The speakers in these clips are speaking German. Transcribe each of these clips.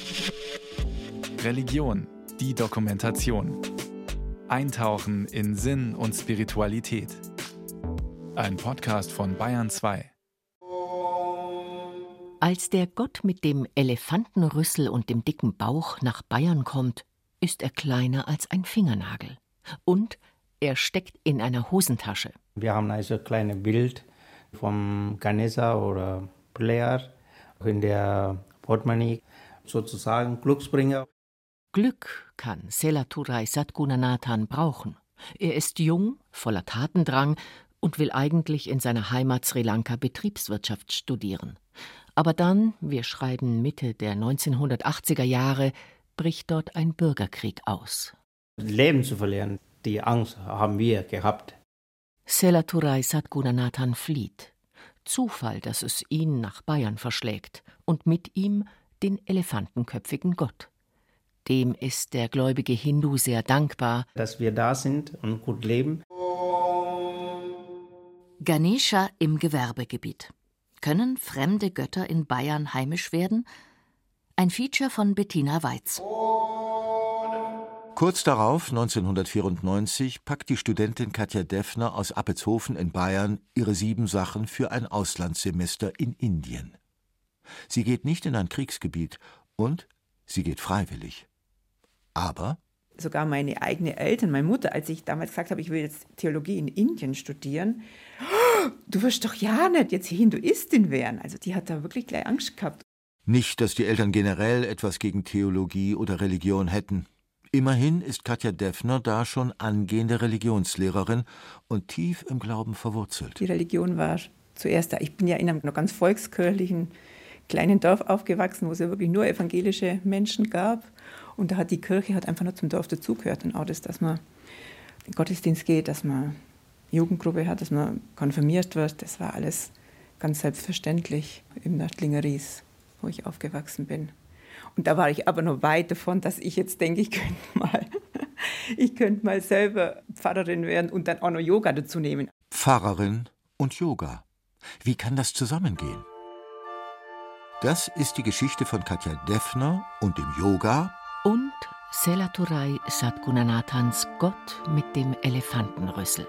Religion, die Dokumentation. Eintauchen in Sinn und Spiritualität. Ein Podcast von Bayern 2. Als der Gott mit dem Elefantenrüssel und dem dicken Bauch nach Bayern kommt, ist er kleiner als ein Fingernagel. Und er steckt in einer Hosentasche. Wir haben also ein kleines Bild vom Ganesha oder Player in der Portemonnaie, sozusagen Glücksbringer. Glück kann Selathurai Sadgunanathan brauchen. Er ist jung, voller Tatendrang und will eigentlich in seiner Heimat Sri Lanka Betriebswirtschaft studieren. Aber dann, wir schreiben Mitte der 1980er Jahre, bricht dort ein Bürgerkrieg aus. Leben zu verlieren, die Angst haben wir gehabt. Selathurai Sadgunanathan flieht. Zufall, dass es ihn nach Bayern verschlägt und mit ihm den elefantenköpfigen Gott. Dem ist der gläubige Hindu sehr dankbar, dass wir da sind und gut leben. Ganesha im Gewerbegebiet. Können fremde Götter in Bayern heimisch werden? Ein Feature von Bettina Weiz. Kurz darauf, 1994, packt die Studentin Katja Deffner aus Appelshofen in Bayern ihre Siebensachen für ein Auslandssemester in Indien. Sie geht nicht in ein Kriegsgebiet und sie geht freiwillig. Aber sogar meine eigenen Eltern, meine Mutter, als ich damals gesagt habe, ich will jetzt Theologie in Indien studieren, du wirst doch ja nicht jetzt Hinduistin werden. Also die hat da wirklich gleich Angst gehabt. Nicht, dass die Eltern generell etwas gegen Theologie oder Religion hätten. Immerhin ist Katja Deffner da schon angehende Religionslehrerin und tief im Glauben verwurzelt. Die Religion war zuerst da. Ich bin ja in einem noch ganz volkskirchlichen kleinen Dorf aufgewachsen, wo es ja wirklich nur evangelische Menschen gab. Und da hat die Kirche einfach nur zum Dorf dazugehört. Und auch das, dass man in den Gottesdienst geht, dass man Jugendgruppe hat, dass man konfirmiert wird, das war alles ganz selbstverständlich im Nördlinger Ries, wo ich aufgewachsen bin. Und da war ich aber noch weit davon, dass ich jetzt denke, ich könnte mal selber Pfarrerin werden und dann auch noch Yoga dazu nehmen. Pfarrerin und Yoga. Wie kann das zusammengehen? Das ist die Geschichte von Katja Deffner und dem Yoga und Selathurai Sadgunanathans Gott mit dem Elefantenrüssel.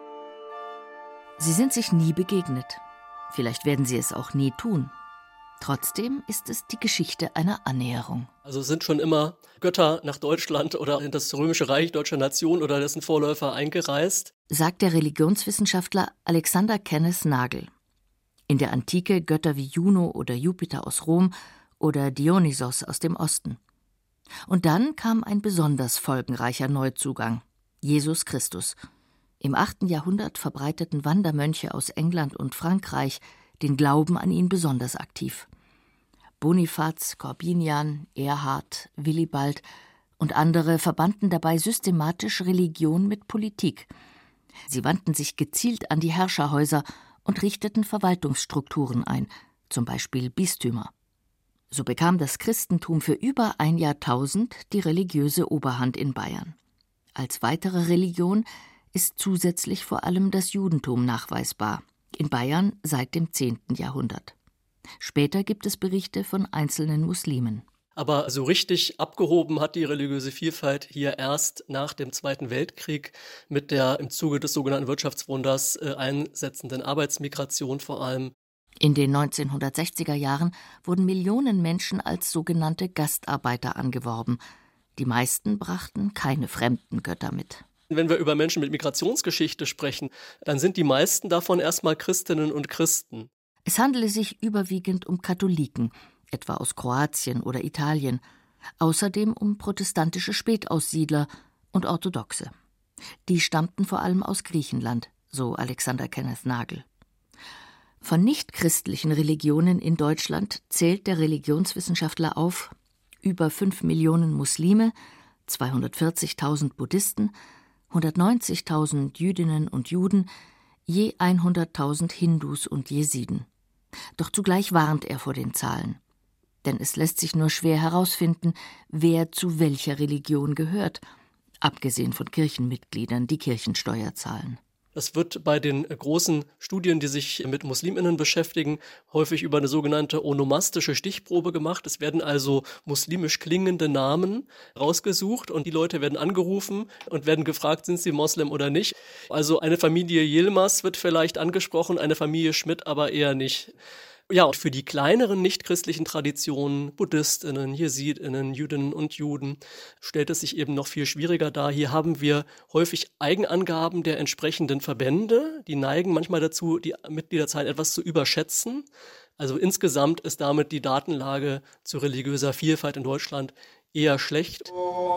Sie sind sich nie begegnet. Vielleicht werden sie es auch nie tun. Trotzdem ist es die Geschichte einer Annäherung. Also sind schon immer Götter nach Deutschland oder in das Römische Reich deutscher Nation oder dessen Vorläufer eingereist, sagt der Religionswissenschaftler Alexander Kenneth Nagel. In der Antike Götter wie Juno oder Jupiter aus Rom oder Dionysos aus dem Osten. Und dann kam ein besonders folgenreicher Neuzugang, Jesus Christus. Im 8. Jahrhundert verbreiteten Wandermönche aus England und Frankreich den Glauben an ihn besonders aktiv. Bonifaz, Korbinian, Erhard, Willibald und andere verbanden dabei systematisch Religion mit Politik. Sie wandten sich gezielt an die Herrscherhäuser und richteten Verwaltungsstrukturen ein, zum Beispiel Bistümer. So bekam das Christentum für über ein Jahrtausend die religiöse Oberhand in Bayern. Als weitere Religion ist zusätzlich vor allem das Judentum nachweisbar, in Bayern seit dem 10. Jahrhundert. Später gibt es Berichte von einzelnen Muslimen. Aber so richtig abgehoben hat die religiöse Vielfalt hier erst nach dem Zweiten Weltkrieg mit der im Zuge des sogenannten Wirtschaftswunders einsetzenden Arbeitsmigration vor allem. In den 1960er Jahren wurden Millionen Menschen als sogenannte Gastarbeiter angeworben. Die meisten brachten keine fremden Götter mit. Wenn wir über Menschen mit Migrationsgeschichte sprechen, dann sind die meisten davon erstmal Christinnen und Christen. Es handele sich überwiegend um Katholiken, etwa aus Kroatien oder Italien, außerdem um protestantische Spätaussiedler und Orthodoxe. Die stammten vor allem aus Griechenland, so Alexander Kenneth Nagel. Von nichtchristlichen Religionen in Deutschland zählt der Religionswissenschaftler auf über 5 Millionen Muslime, 240.000 Buddhisten, 190.000 Jüdinnen und Juden, je 100.000 Hindus und Jesiden. Doch zugleich warnt er vor den Zahlen. Denn es lässt sich nur schwer herausfinden, wer zu welcher Religion gehört, abgesehen von Kirchenmitgliedern, die Kirchensteuer zahlen. Das wird bei den großen Studien, die sich mit MuslimInnen beschäftigen, häufig über eine sogenannte onomastische Stichprobe gemacht. Es werden also muslimisch klingende Namen rausgesucht und die Leute werden angerufen und werden gefragt, sind sie Moslem oder nicht. Also eine Familie Yilmaz wird vielleicht angesprochen, eine Familie Schmidt aber eher nicht. Ja, und für die kleineren nichtchristlichen Traditionen, BuddhistInnen, JesidInnen, Jüdinnen und Juden, stellt es sich eben noch viel schwieriger dar. Hier haben wir häufig Eigenangaben der entsprechenden Verbände. Die neigen manchmal dazu, die Mitgliederzahl etwas zu überschätzen. Also insgesamt ist damit die Datenlage zu religiöser Vielfalt in Deutschland eher schlecht.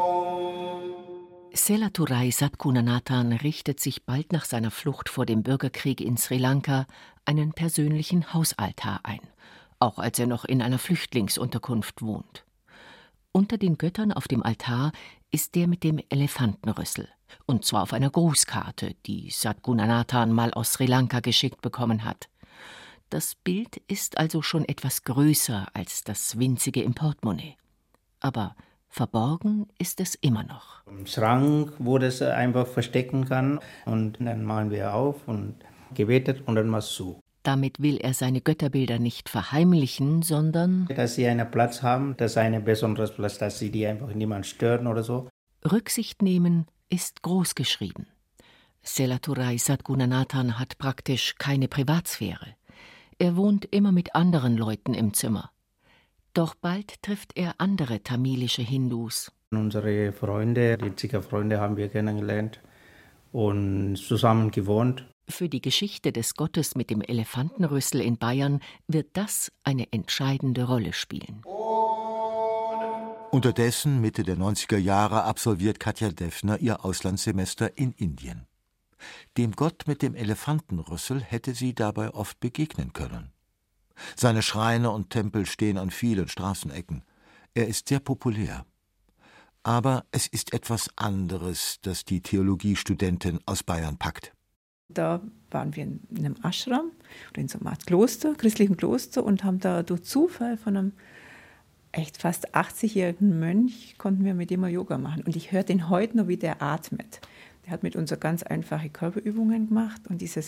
Selathurai Sadkunanathan richtet sich bald nach seiner Flucht vor dem Bürgerkrieg in Sri Lanka einen persönlichen Hausaltar ein, auch als er noch in einer Flüchtlingsunterkunft wohnt. Unter den Göttern auf dem Altar ist der mit dem Elefantenrüssel, und zwar auf einer Grußkarte, die Sadkunanathan mal aus Sri Lanka geschickt bekommen hat. Das Bild ist also schon etwas größer als das winzige im Portemonnaie. Aber verborgen ist es immer noch. Im Schrank, wo das einfach verstecken kann. Und dann machen wir auf und gebetet und dann was zu. Damit will er seine Götterbilder nicht verheimlichen, sondern dass sie einen Platz haben, das ist ein besonderes Platz, dass sie die einfach niemand stören oder so. Rücksicht nehmen ist groß geschrieben. Selathurai Sadkunanathan hat praktisch keine Privatsphäre. Er wohnt immer mit anderen Leuten im Zimmer. Doch bald trifft er andere tamilische Hindus. Unsere Freunde, die Zika-Freunde, haben wir kennengelernt und zusammen gewohnt. Für die Geschichte des Gottes mit dem Elefantenrüssel in Bayern wird das eine entscheidende Rolle spielen. Unterdessen, Mitte der 90er Jahre, absolviert Katja Deffner ihr Auslandssemester in Indien. Dem Gott mit dem Elefantenrüssel hätte sie dabei oft begegnen können. Seine Schreine und Tempel stehen an vielen Straßenecken. Er ist sehr populär. Aber es ist etwas anderes, das die Theologiestudentin aus Bayern packt. Da waren wir in einem Ashram oder in so einer Art Kloster, christlichen Kloster, und haben da durch Zufall von einem echt fast 80-jährigen Mönch, konnten wir mit dem mal Yoga machen. Und ich höre den heute noch, wie der atmet. Der hat mit uns so ganz einfache Körperübungen gemacht und dieses,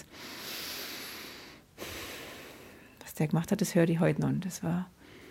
was der gemacht hat, das höre ich heute noch. Und das war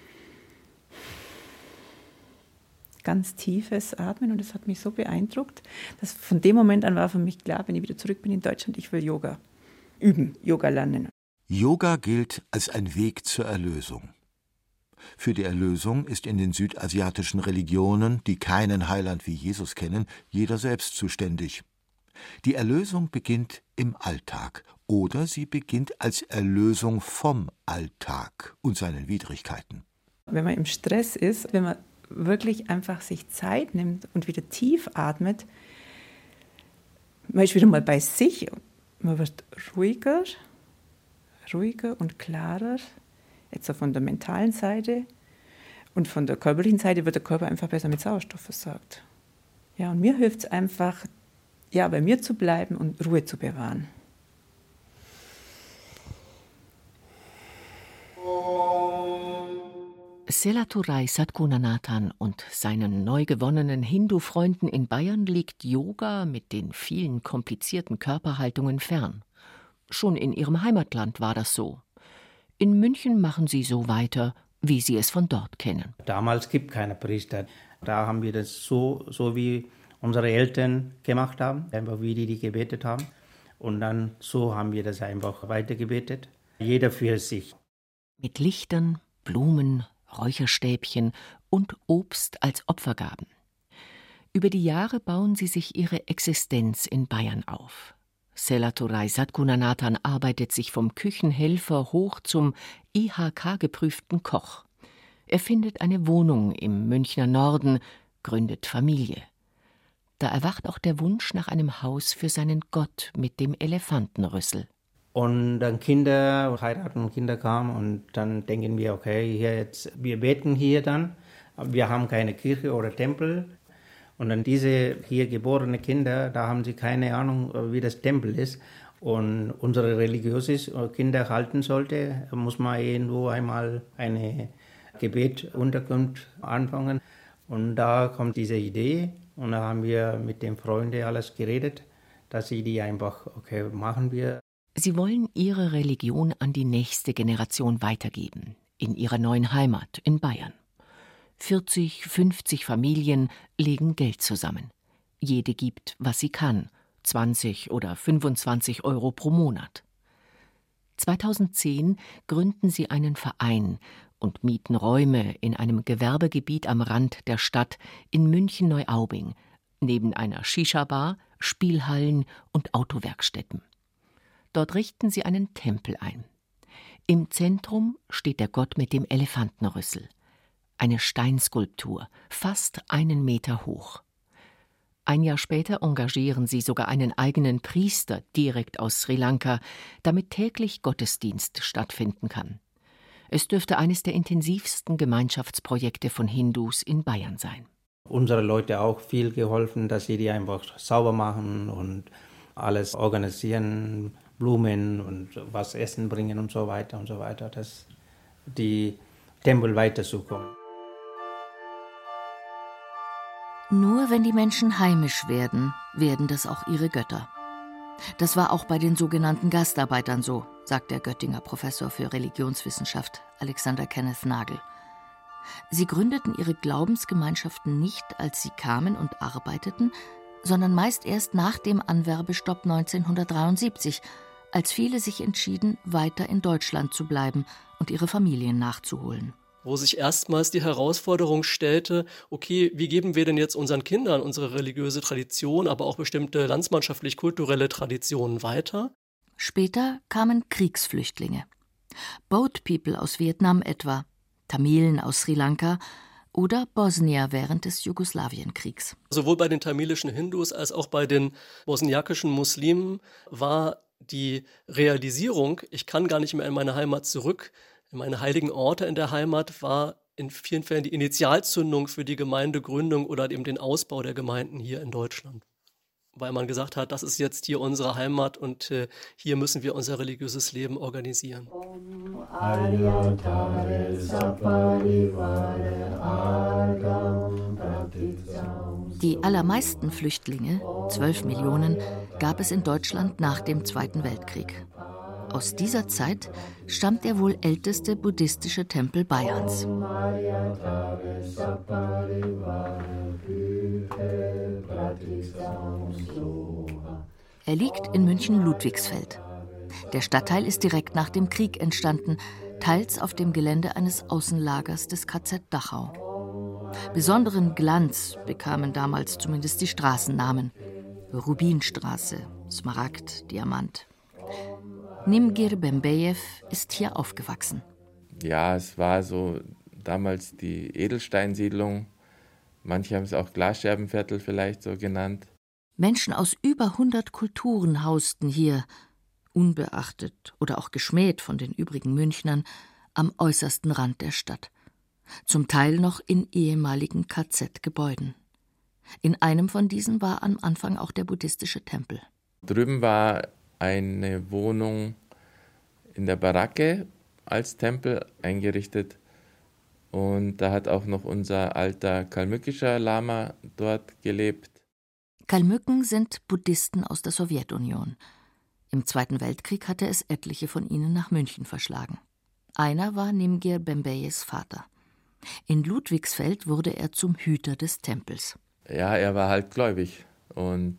ganz tiefes Atmen und das hat mich so beeindruckt, dass von dem Moment an war für mich klar, wenn ich wieder zurück bin in Deutschland, ich will Yoga üben, Yoga lernen. Yoga gilt als ein Weg zur Erlösung. Für die Erlösung ist in den südasiatischen Religionen, die keinen Heiland wie Jesus kennen, jeder selbst zuständig. Die Erlösung beginnt im Alltag oder sie beginnt als Erlösung vom Alltag und seinen Widrigkeiten. Wenn man im Stress ist, wenn man wirklich einfach sich Zeit nimmt und wieder tief atmet, man ist wieder mal bei sich, man wird ruhiger und klarer, jetzt auch von der mentalen Seite, und von der körperlichen Seite wird der Körper einfach besser mit Sauerstoff versorgt. Ja, und mir hilft es einfach, ja, bei mir zu bleiben und Ruhe zu bewahren. Selathurai Sadkunanathan und seinen neu gewonnenen Hindu-Freunden in Bayern liegt Yoga mit den vielen komplizierten Körperhaltungen fern. Schon in ihrem Heimatland war das so. In München machen sie so weiter, wie sie es von dort kennen. Damals gibt es keine Priester. Da haben wir das so wie unsere Eltern gemacht haben, einfach wie die gebetet haben. Und dann so haben wir das einfach weitergebetet. Jeder für sich. Mit Lichtern, Blumen, Räucherstäbchen und Obst als Opfergaben. Über die Jahre bauen sie sich ihre Existenz in Bayern auf. Selathurai Sadkunanathan arbeitet sich vom Küchenhelfer hoch zum IHK-geprüften Koch. Er findet eine Wohnung im Münchner Norden, gründet Familie. Da erwacht auch der Wunsch nach einem Haus für seinen Gott mit dem Elefantenrüssel. Und dann Kinder heiraten und Kinder kamen und dann denken wir, okay, wir beten hier dann, aber wir haben keine Kirche oder Tempel. Und dann diese hier geborenen Kinder, da haben sie keine Ahnung, wie das Tempel ist. Und unsere religiöses Kinder halten sollte, muss man irgendwo einmal eine Gebetsunterkunft anfangen. Und da kommt diese Idee und da haben wir mit den Freunden alles geredet. dass sie die einfach, okay, machen wir. Sie wollen ihre Religion an die nächste Generation weitergeben, in ihrer neuen Heimat in Bayern. 40, 50 Familien legen Geld zusammen. Jede gibt, was sie kann, 20 oder 25 Euro pro Monat. 2010 gründen sie einen Verein und mieten Räume in einem Gewerbegebiet am Rand der Stadt in München-Neuaubing, neben einer Shisha-Bar, Spielhallen und Autowerkstätten. Dort richten sie einen Tempel ein. Im Zentrum steht der Gott mit dem Elefantenrüssel. Eine Steinskulptur, fast 1 Meter hoch. Ein Jahr später engagieren sie sogar einen eigenen Priester direkt aus Sri Lanka, damit täglich Gottesdienst stattfinden kann. Es dürfte eines der intensivsten Gemeinschaftsprojekte von Hindus in Bayern sein. Unsere Leute auch viel geholfen, dass sie die einfach sauber machen und alles organisieren, Blumen und was essen bringen und so weiter, dass die Tempel weiterzukommen. Nur wenn die Menschen heimisch werden, werden das auch ihre Götter. Das war auch bei den sogenannten Gastarbeitern so, sagt der Göttinger Professor für Religionswissenschaft Alexander Kenneth Nagel. Sie gründeten ihre Glaubensgemeinschaften nicht, als sie kamen und arbeiteten, sondern meist erst nach dem Anwerbestopp 1973, als viele sich entschieden, weiter in Deutschland zu bleiben und ihre Familien nachzuholen. Wo sich erstmals die Herausforderung stellte, okay, wie geben wir denn jetzt unseren Kindern unsere religiöse Tradition, aber auch bestimmte landsmannschaftlich-kulturelle Traditionen weiter? Später kamen Kriegsflüchtlinge. Boat People aus Vietnam etwa, Tamilen aus Sri Lanka oder Bosnier während des Jugoslawienkriegs. Sowohl bei den tamilischen Hindus als auch bei den bosniakischen Muslimen war die Realisierung, ich kann gar nicht mehr in meine Heimat zurück, in meine heiligen Orte in der Heimat, war in vielen Fällen die Initialzündung für die Gemeindegründung oder eben den Ausbau der Gemeinden hier in Deutschland. Weil man gesagt hat, das ist jetzt hier unsere Heimat und hier müssen wir unser religiöses Leben organisieren. Die allermeisten Flüchtlinge, 12 Millionen, gab es in Deutschland nach dem Zweiten Weltkrieg. Aus dieser Zeit stammt der wohl älteste buddhistische Tempel Bayerns. Er liegt in München-Ludwigsfeld. Der Stadtteil ist direkt nach dem Krieg entstanden, teils auf dem Gelände eines Außenlagers des KZ Dachau. Besonderen Glanz bekamen damals zumindest die Straßennamen. Rubinstraße, Smaragd, Diamant. Nimgir Bembejew ist hier aufgewachsen. Ja, es war so damals die Edelsteinsiedlung. Manche haben es auch Glasscherbenviertel vielleicht so genannt. Menschen aus über 100 Kulturen hausten hier, unbeachtet oder auch geschmäht von den übrigen Münchnern, am äußersten Rand der Stadt. Zum Teil noch in ehemaligen KZ-Gebäuden. In einem von diesen war am Anfang auch der buddhistische Tempel. Drüben war eine Wohnung in der Baracke als Tempel eingerichtet. Und da hat auch noch unser alter kalmückischer Lama dort gelebt. Kalmücken sind Buddhisten aus der Sowjetunion. Im Zweiten Weltkrieg hatte es etliche von ihnen nach München verschlagen. Einer war Nimgir Bembejews Vater. In Ludwigsfeld wurde er zum Hüter des Tempels. Ja, er war halt gläubig und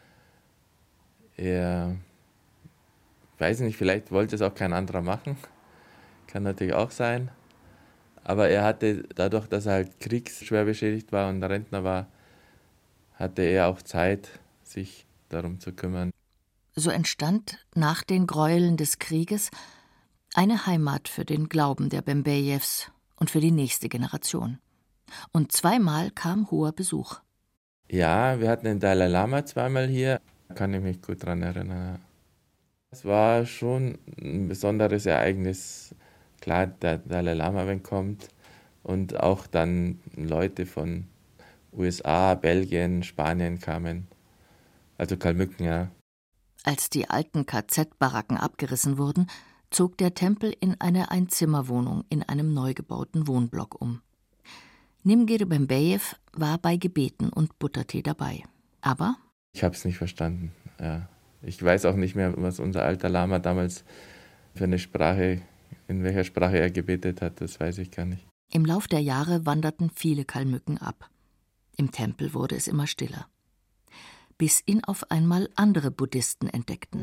er, weiß nicht, vielleicht wollte es auch kein anderer machen, kann natürlich auch sein. Aber er hatte, dadurch, dass er halt kriegsschwer beschädigt war und Rentner war, hatte er auch Zeit, sich darum zu kümmern. So entstand nach den Gräueln des Krieges eine Heimat für den Glauben der Bembejews und für die nächste Generation. Und zweimal kam hoher Besuch. Ja, wir hatten den Dalai Lama zweimal hier, kann ich mich gut daran erinnern. Es war schon ein besonderes Ereignis. Klar, der Dalai Lama, wenn kommt, und auch dann Leute von USA, Belgien, Spanien kamen. Also Kalmücken, ja. Als die alten KZ-Baracken abgerissen wurden, zog der Tempel in eine Einzimmerwohnung in einem neu gebauten Wohnblock um. Nimgir Bembejew war bei Gebeten und Buttertee dabei. Aber ich habe es nicht verstanden. ja. Ich weiß auch nicht mehr, was unser alter Lama damals für eine Sprache, in welcher Sprache er gebetet hat, das weiß ich gar nicht. Im Lauf der Jahre wanderten viele Kalmücken ab. Im Tempel wurde es immer stiller. Bis ihn auf einmal andere Buddhisten entdeckten.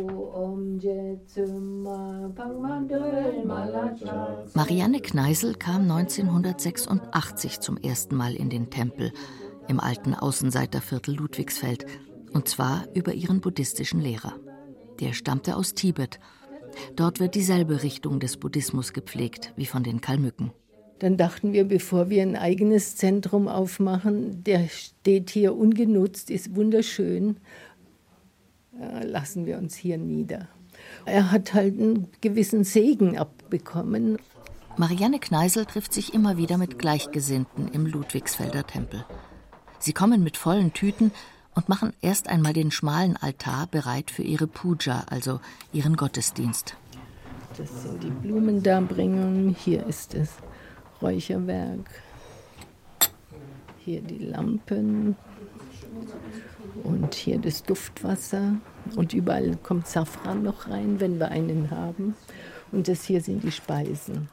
Marianne Kneißl kam 1986 zum ersten Mal in den Tempel im alten Außenseiterviertel Ludwigsfeld, und zwar über ihren buddhistischen Lehrer. Der stammte aus Tibet. Dort wird dieselbe Richtung des Buddhismus gepflegt wie von den Kalmücken. Dann dachten wir, bevor wir ein eigenes Zentrum aufmachen, der steht hier ungenutzt, ist wunderschön, lassen wir uns hier nieder. Er hat halt einen gewissen Segen abbekommen. Marianne Kneißl trifft sich immer wieder mit Gleichgesinnten im Ludwigsfelder Tempel. Sie kommen mit vollen Tüten und machen erst einmal den schmalen Altar bereit für ihre Puja, also ihren Gottesdienst. Das sind die Blumendarbringungen, hier ist das Räucherwerk, hier die Lampen und hier das Duftwasser und überall kommt Safran noch rein, wenn wir einen haben, und das hier sind die Speisen.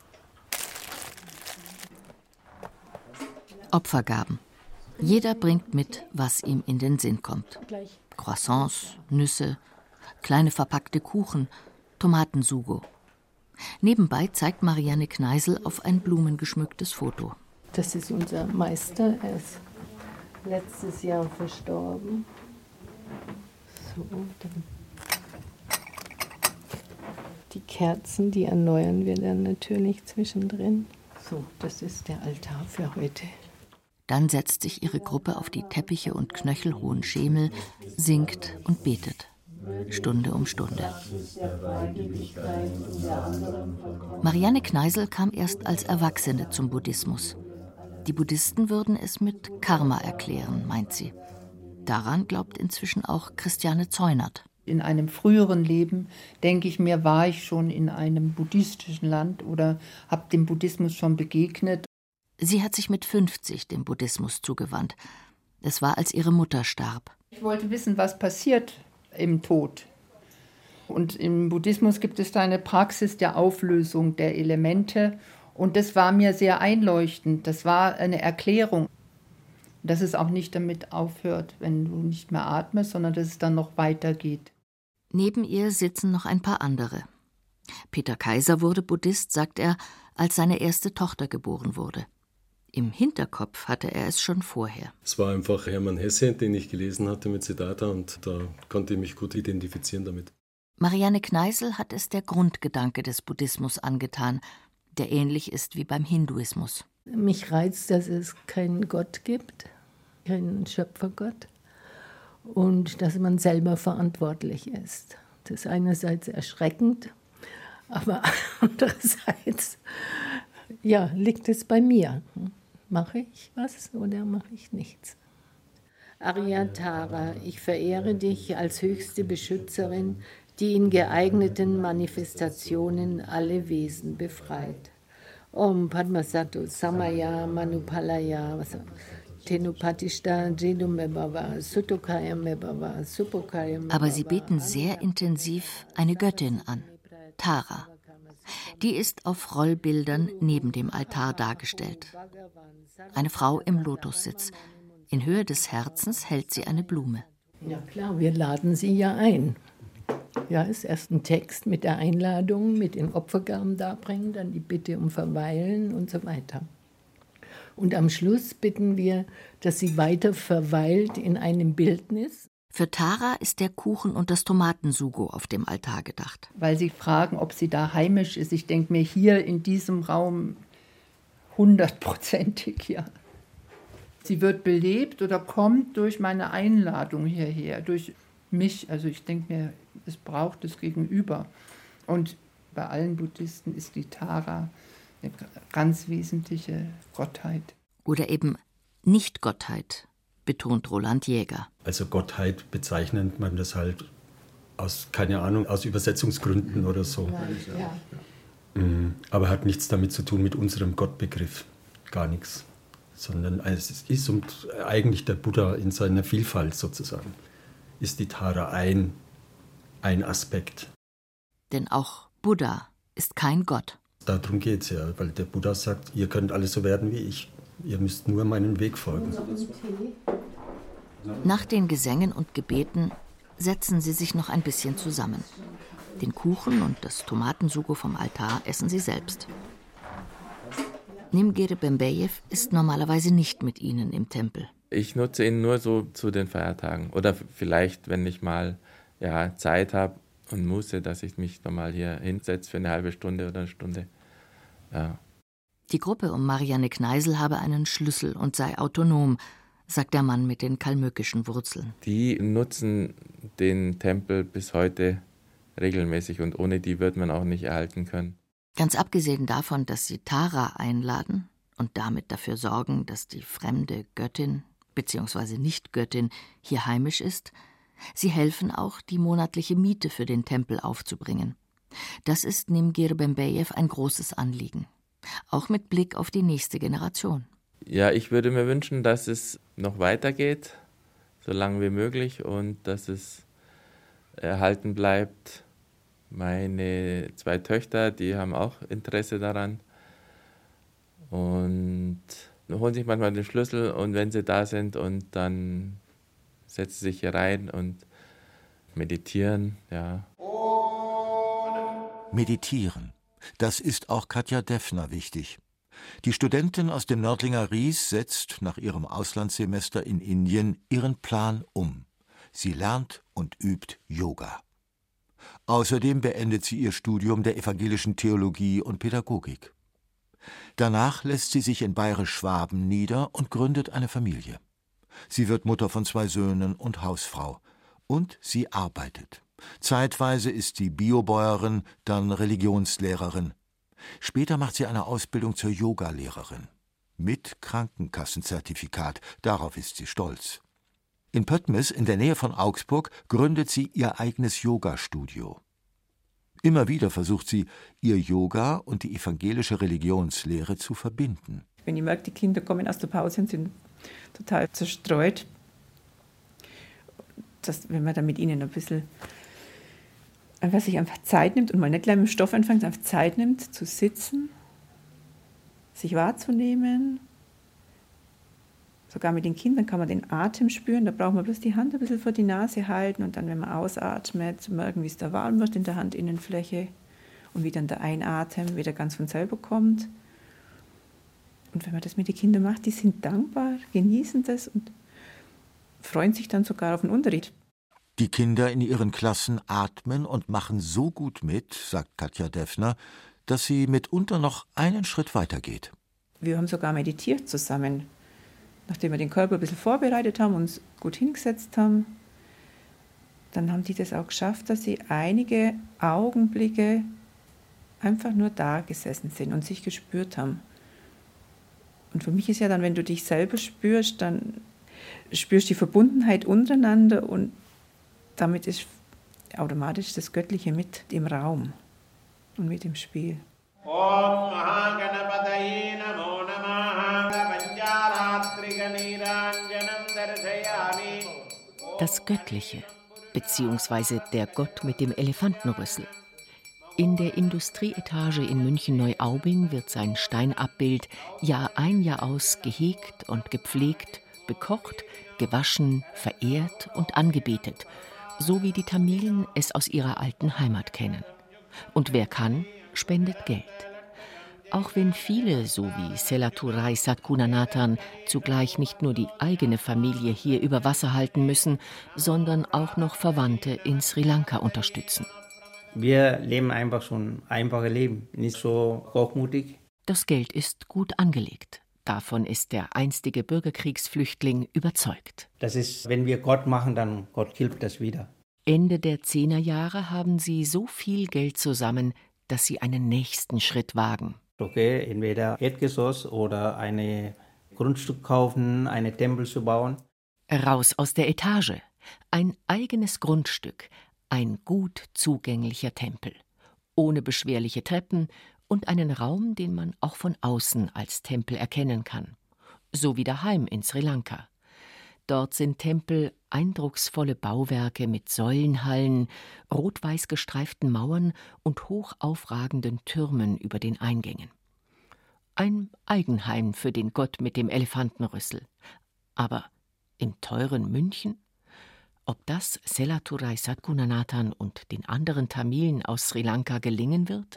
Opfergaben. Jeder bringt mit, was ihm in den Sinn kommt. Croissants, Nüsse, kleine verpackte Kuchen, Tomatensugo. Nebenbei zeigt Marianne Kneißl auf ein blumengeschmücktes Foto. Das ist unser Meister, er ist letztes Jahr verstorben. So, dann die Kerzen, die erneuern wir dann natürlich zwischendrin. So, das ist der Altar für heute. Dann setzt sich ihre Gruppe auf die Teppiche und knöchelhohen Schemel, singt und betet. Stunde um Stunde. Marianne Kneißl kam erst als Erwachsene zum Buddhismus. Die Buddhisten würden es mit Karma erklären, meint sie. Daran glaubt inzwischen auch Christiane Zeunert. In einem früheren Leben, denke ich mir, war ich schon in einem buddhistischen Land oder habe dem Buddhismus schon begegnet. Sie hat sich mit 50 dem Buddhismus zugewandt. Es war, als ihre Mutter starb. Ich wollte wissen, was passiert im Tod. Und im Buddhismus gibt es da eine Praxis der Auflösung der Elemente. Und das war mir sehr einleuchtend. Das war eine Erklärung, dass es auch nicht damit aufhört, wenn du nicht mehr atmest, sondern dass es dann noch weitergeht. Neben ihr sitzen noch ein paar andere. Peter Kaiser wurde Buddhist, sagt er, als seine erste Tochter geboren wurde. Im Hinterkopf hatte er es schon vorher. Es war einfach Hermann Hesse, den ich gelesen hatte mit Siddhartha, und da konnte ich mich gut identifizieren damit. Marianne Kneißl hat es der Grundgedanke des Buddhismus angetan, der ähnlich ist wie beim Hinduismus. Mich reizt, dass es keinen Gott gibt, keinen Schöpfergott, und dass man selber verantwortlich ist. Das ist einerseits erschreckend, aber andererseits liegt es bei mir. Mache ich was oder mache ich nichts? Aryatara, ich verehre dich als höchste Beschützerin, die in geeigneten Manifestationen alle Wesen befreit. Om Padmasattu Samaya Manupalaya Tenupatishta Jedumebhava Sutokaya Mebhava Supokaya Mebhava. Aber sie beten sehr intensiv eine Göttin an, Tara. Die ist auf Rollbildern neben dem Altar dargestellt. Eine Frau im Lotussitz. In Höhe des Herzens hält sie eine Blume. Ja klar, wir laden sie ja ein. Ja, ist erst ein Text mit der Einladung, mit den Opfergaben darbringen, dann die Bitte um Verweilen und so weiter. Und am Schluss bitten wir, dass sie weiter verweilt in einem Bildnis. Für Tara ist der Kuchen und das Tomatensugo auf dem Altar gedacht. Weil sie fragen, ob sie da heimisch ist. Ich denke mir, hier in diesem Raum 100%ig, ja. Sie wird belebt oder kommt durch meine Einladung hierher, durch mich. Also ich denke mir, es braucht das Gegenüber. Und bei allen Buddhisten ist die Tara eine ganz wesentliche Gottheit. Oder eben Nicht-Gottheit, betont Roland Jäger. Also Gottheit bezeichnet man das halt aus Übersetzungsgründen oder so. Ja. Aber hat nichts damit zu tun mit unserem Gottbegriff. Gar nichts. Sondern es ist eigentlich der Buddha in seiner Vielfalt sozusagen. ist die Tara ein Aspekt. Denn auch Buddha ist kein Gott. Darum geht es ja, weil der Buddha sagt, ihr könnt alle so werden wie ich. Ihr müsst nur meinen Weg folgen. Nach den Gesängen und Gebeten setzen sie sich noch ein bisschen zusammen. Den Kuchen und das Tomatensugo vom Altar essen sie selbst. Nimgere Bembejew ist normalerweise nicht mit ihnen im Tempel. Ich nutze ihn nur so zu den Feiertagen. Oder vielleicht, wenn ich mal Zeit habe und Muße, dass ich mich nochmal hier hinsetze für eine halbe Stunde oder eine Stunde. Ja. Die Gruppe um Marianne Kneißl habe einen Schlüssel und sei autonom, sagt der Mann mit den kalmökischen Wurzeln. Die nutzen den Tempel bis heute regelmäßig und ohne die wird man auch nicht erhalten können. Ganz abgesehen davon, dass sie Tara einladen und damit dafür sorgen, dass die fremde Göttin bzw. Nicht-Göttin hier heimisch ist, sie helfen auch, die monatliche Miete für den Tempel aufzubringen. Das ist Nimgere Bembejew ein großes Anliegen, auch mit Blick auf die nächste Generation. Ja, ich würde mir wünschen, dass es noch weitergeht, so lange wie möglich und dass es erhalten bleibt. Meine 2 Töchter, die haben auch Interesse daran und holen sich manchmal den Schlüssel und wenn sie da sind und dann setzen sie sich hier rein und meditieren, ja. Meditieren, das ist auch Katja Deffner wichtig. Die Studentin aus dem Nördlinger Ries setzt nach ihrem Auslandssemester in Indien ihren Plan um. Sie lernt und übt Yoga. Außerdem beendet sie ihr Studium der evangelischen Theologie und Pädagogik. Danach lässt sie sich in Bayerisch-Schwaben nieder und gründet eine Familie. Sie wird Mutter von 2 Söhnen und Hausfrau. Und sie arbeitet. Zeitweise ist sie Biobäuerin, dann Religionslehrerin. Später macht sie eine Ausbildung zur Yogalehrerin. Mit Krankenkassenzertifikat, darauf ist sie stolz. In Pöttmes, in der Nähe von Augsburg, gründet sie ihr eigenes Yoga-Studio. Immer wieder versucht sie, ihr Yoga und die evangelische Religionslehre zu verbinden. Wenn ich merke, die Kinder kommen aus der Pause und sind total zerstreut, dass, wenn man dann mit ihnen ein bisschen sich einfach Zeit nimmt und mal nicht gleich mit dem Stoff anfängt, einfach Zeit nimmt, zu sitzen, sich wahrzunehmen. Sogar mit den Kindern kann man den Atem spüren, da braucht man bloß die Hand ein bisschen vor die Nase halten und dann, wenn man ausatmet, zu merken, wie es da warm wird in der Handinnenfläche und wie dann der Einatem wieder ganz von selber kommt. Und wenn man das mit den Kindern macht, die sind dankbar, genießen das und freuen sich dann sogar auf den Unterricht. Die Kinder in ihren Klassen atmen und machen so gut mit, sagt Katja Deffner, dass sie mitunter noch einen Schritt weiter geht. Wir haben sogar meditiert zusammen. Nachdem wir den Körper ein bisschen vorbereitet haben, uns gut hingesetzt haben, dann haben die das auch geschafft, dass sie einige Augenblicke einfach nur da gesessen sind und sich gespürt haben. Und für mich ist ja dann, wenn du dich selber spürst, dann spürst du die Verbundenheit untereinander und damit ist automatisch das Göttliche mit im Raum und mit im Spiel. Das Göttliche, beziehungsweise der Gott mit dem Elefantenrüssel. In der Industrieetage in München-Neuaubing wird sein Steinabbild Jahr ein, Jahr aus gehegt und gepflegt, bekocht, gewaschen, verehrt und angebetet, so wie die Tamilen es aus ihrer alten Heimat kennen. Und wer kann, spendet Geld. Auch wenn viele, so wie Sellathurai Sadgunanathan, zugleich nicht nur die eigene Familie hier über Wasser halten müssen, sondern auch noch Verwandte in Sri Lanka unterstützen. Wir leben einfach so ein einfaches Leben, nicht so hochmutig. Das Geld ist gut angelegt. Davon ist der einstige Bürgerkriegsflüchtling überzeugt. Das ist, wenn wir Gott machen, dann Gott hilft das wieder. Ende der 10er Jahre haben sie so viel Geld zusammen, dass sie einen nächsten Schritt wagen. Okay, entweder Erdgeschoss oder ein Grundstück kaufen, einen Tempel zu bauen. Raus aus der Etage. Ein eigenes Grundstück, ein gut zugänglicher Tempel. Ohne beschwerliche Treppen und einen Raum, den man auch von außen als Tempel erkennen kann. So wie daheim in Sri Lanka. Dort sind Tempel eindrucksvolle Bauwerke mit Säulenhallen, rot-weiß gestreiften Mauern und hoch aufragenden Türmen über den Eingängen. Ein Eigenheim für den Gott mit dem Elefantenrüssel. Aber im teuren München? Ob das Selathurai Sadgunanathan und den anderen Tamilen aus Sri Lanka gelingen wird?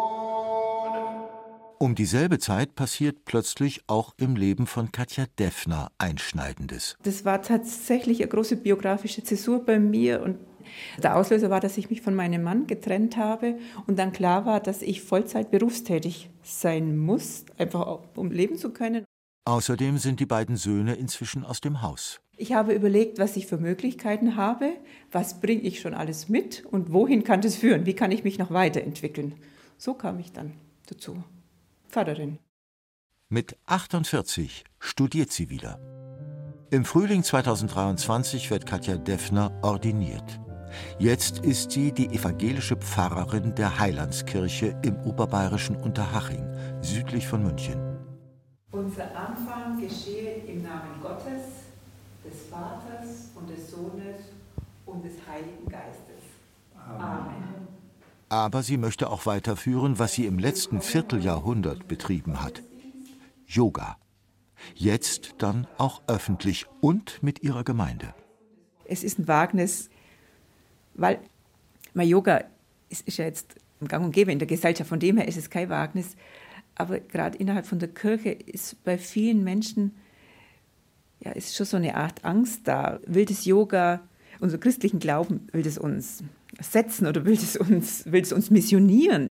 Um dieselbe Zeit passiert plötzlich auch im Leben von Katja Deffner Einschneidendes. Das war tatsächlich eine große biografische Zäsur bei mir. Und der Auslöser war, dass ich mich von meinem Mann getrennt habe und dann klar war, dass ich Vollzeit berufstätig sein muss, einfach um leben zu können. Außerdem sind die beiden Söhne inzwischen aus dem Haus. Ich habe überlegt, was ich für Möglichkeiten habe, was bringe ich schon alles mit und wohin kann das führen, wie kann ich mich noch weiterentwickeln. So kam ich dann dazu. Pfarrerin. Mit 48 studiert sie wieder. Im Frühling 2023 wird Katja Deffner ordiniert. Jetzt ist sie die evangelische Pfarrerin der Heilandskirche im oberbayerischen Unterhaching, südlich von München. Unser Anfang geschehe im Namen Gottes, des Vaters und des Sohnes und des Heiligen Geistes. Amen. Aber sie möchte auch weiterführen, was sie im letzten Vierteljahrhundert betrieben hat. Yoga. Jetzt dann auch öffentlich und mit ihrer Gemeinde. Es ist ein Wagnis, weil Yoga ist ja jetzt gang und gäbe in der Gesellschaft, von dem her ist es kein Wagnis. Aber gerade innerhalb von der Kirche ist bei vielen Menschen, ja, ist schon so eine Art Angst da. Will das Yoga, unser christlichen Glauben, will das uns setzen oder will es uns missionieren?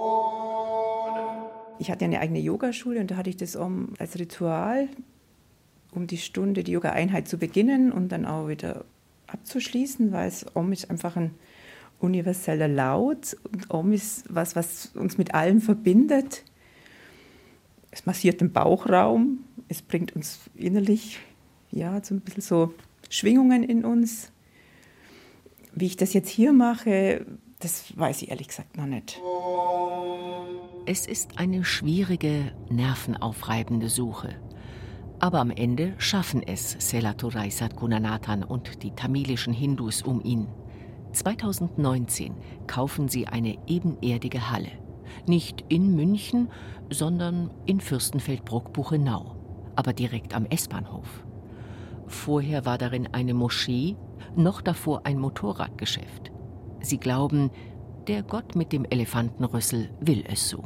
Ich hatte eine eigene Yogaschule und da hatte ich das als Ritual, um die Stunde, die Yoga-Einheit zu beginnen und dann auch wieder abzuschließen, weil es ist einfach ein universeller Laut und ist was uns mit allem verbindet. Es massiert den Bauchraum, es bringt uns innerlich ja, so ein bisschen so Schwingungen in uns. Wie ich das jetzt hier mache, das weiß ich ehrlich gesagt noch nicht. Es ist eine schwierige, nervenaufreibende Suche. Aber am Ende schaffen es Selathurai Sadgunanathan und die tamilischen Hindus um ihn. 2019 kaufen sie eine ebenerdige Halle. Nicht in München, sondern in Fürstenfeldbruck-Buchenau, aber direkt am S-Bahnhof. Vorher war darin eine Moschee, noch davor ein Motorradgeschäft. Sie glauben, der Gott mit dem Elefantenrüssel will es so.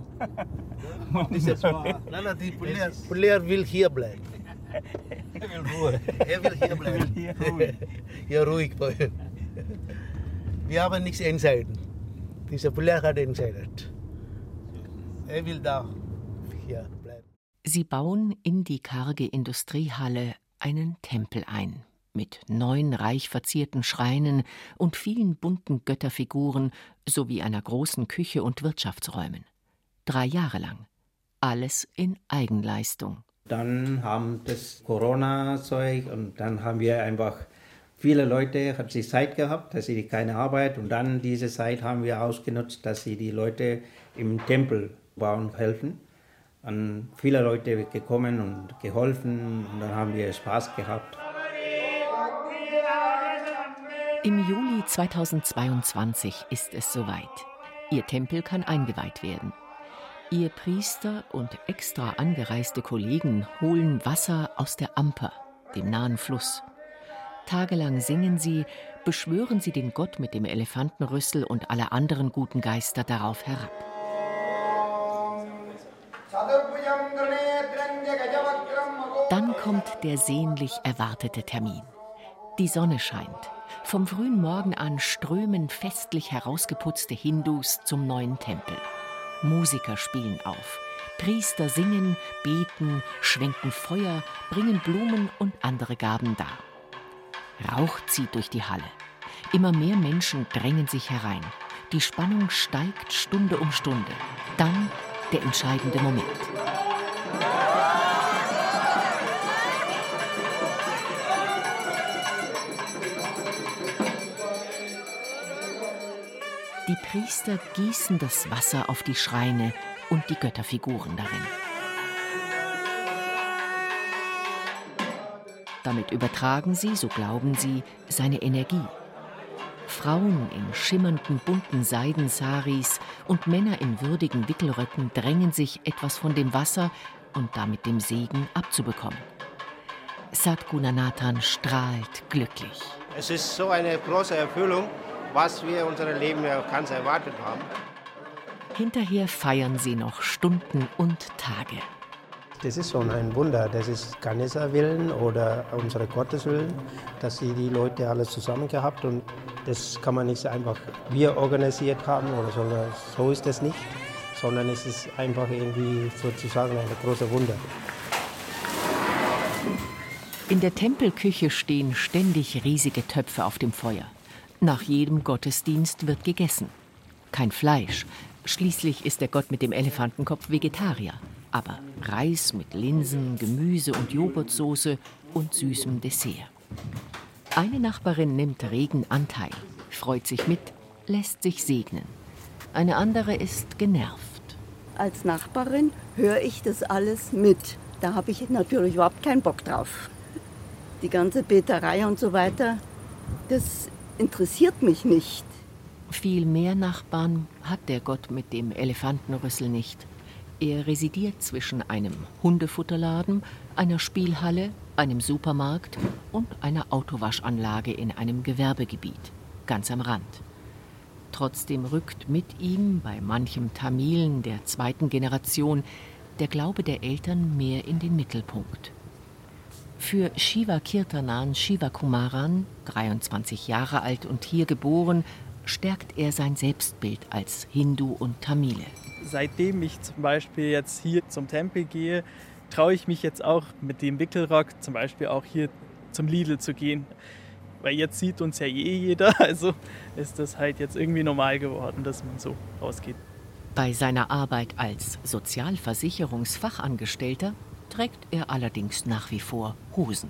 Puller will hier bleiben. Er will hier bleiben. Ja, ruhig. Wir haben nichts entscheiden. Dieser Puller hat entscheidet. Er will da hier bleiben. Sie bauen in die karge Industriehalle einen Tempel ein, mit 9 reich verzierten Schreinen und vielen bunten Götterfiguren sowie einer großen Küche und Wirtschaftsräumen. 3 Jahre lang. Alles in Eigenleistung. Dann haben das Corona-Zeug und dann haben wir einfach, viele Leute haben die Zeit gehabt, dass sie keine Arbeit und dann diese Zeit haben wir ausgenutzt, dass sie die Leute im Tempel bauen helfen. Dann viele Leute gekommen und geholfen und dann haben wir Spaß gehabt. Im Juli 2022 ist es soweit. Ihr Tempel kann eingeweiht werden. Ihr Priester und extra angereiste Kollegen holen Wasser aus der Amper, dem nahen Fluss. Tagelang singen sie, beschwören sie den Gott mit dem Elefantenrüssel und alle anderen guten Geister darauf herab. Dann kommt der sehnlich erwartete Termin. Die Sonne scheint. Vom frühen Morgen an strömen festlich herausgeputzte Hindus zum neuen Tempel. Musiker spielen auf. Priester singen, beten, schwenken Feuer, bringen Blumen und andere Gaben dar. Rauch zieht durch die Halle. Immer mehr Menschen drängen sich herein. Die Spannung steigt Stunde um Stunde. Dann der entscheidende Moment. Die Priester gießen das Wasser auf die Schreine und die Götterfiguren darin. Damit übertragen sie, so glauben sie, seine Energie. Frauen in schimmernden, bunten Seidensaris und Männer in würdigen Wickelröcken drängen sich, etwas von dem Wasser und damit dem Segen abzubekommen. Sadgunanathan strahlt glücklich. Es ist so eine große Erfüllung, was wir in unserem Leben ja ganz erwartet haben. Hinterher feiern sie noch Stunden und Tage. Das ist schon ein Wunder. Das ist Ganesha Willen oder unsere Gottes Willen, dass sie die Leute alles zusammen gehabt und das kann man nicht einfach wir organisiert haben oder so ist es nicht, sondern es ist einfach irgendwie sozusagen ein großes Wunder. In der Tempelküche stehen ständig riesige Töpfe auf dem Feuer. Nach jedem Gottesdienst wird gegessen. Kein Fleisch. Schließlich ist der Gott mit dem Elefantenkopf Vegetarier. Aber Reis mit Linsen, Gemüse und Joghurtsoße und süßem Dessert. Eine Nachbarin nimmt regen Anteil, freut sich mit, lässt sich segnen. Eine andere ist genervt. Als Nachbarin höre ich das alles mit. Da habe ich natürlich überhaupt keinen Bock drauf. Die ganze Beterei und so weiter, das interessiert mich nicht. Viel mehr Nachbarn hat der Gott mit dem Elefantenrüssel nicht. Er residiert zwischen einem Hundefutterladen, einer Spielhalle, einem Supermarkt und einer Autowaschanlage in einem Gewerbegebiet, ganz am Rand. Trotzdem rückt mit ihm bei manchem Tamilen der zweiten Generation der Glaube der Eltern mehr in den Mittelpunkt. Für Shiva Kirtanan Shivakumaran, 23 Jahre alt und hier geboren, stärkt er sein Selbstbild als Hindu und Tamile. Seitdem ich zum Beispiel jetzt hier zum Tempel gehe, traue ich mich jetzt auch mit dem Wickelrock zum Beispiel auch hier zum Lidl zu gehen. Weil jetzt sieht uns ja jeder, also ist das halt jetzt irgendwie normal geworden, dass man so rausgeht. Bei seiner Arbeit als Sozialversicherungsfachangestellter trägt er allerdings nach wie vor Hosen.